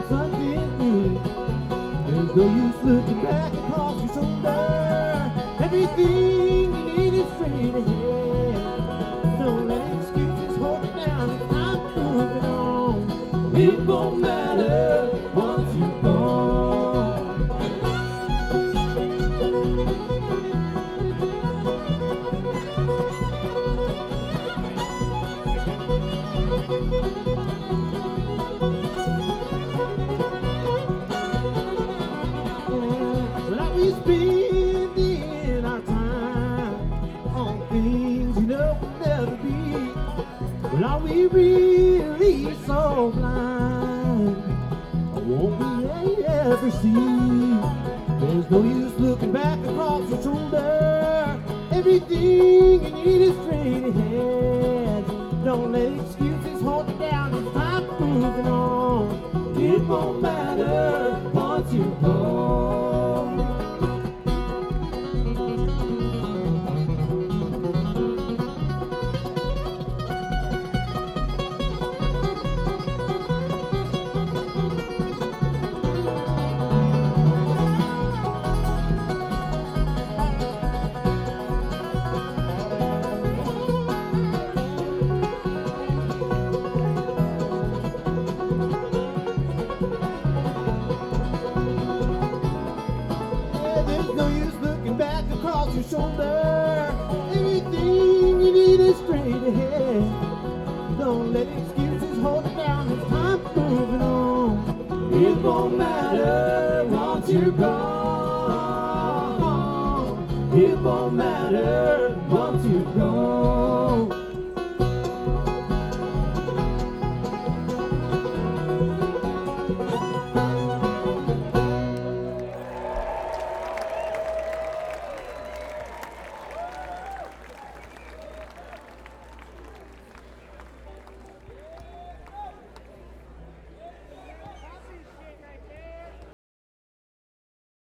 something new. There's no use looking back across your shoulder. Everything you need is straight ahead. Don't let excuses hold you down. It's time moving on. It won't matter once you're gone. Well, are we spending our time on things you know will never be? Well, are we really so blind? Or won't we ever see? There's no use looking back across your shoulder. Everything you need is straight ahead. Don't let excuses hold you down. It's time moving on. It won't matter once you're gone. There's no use looking back across your shoulder. Everything you need is straight ahead. Don't let excuses hold you down. It's time moving on. It won't matter once you're gone. It won't matter once you're gone.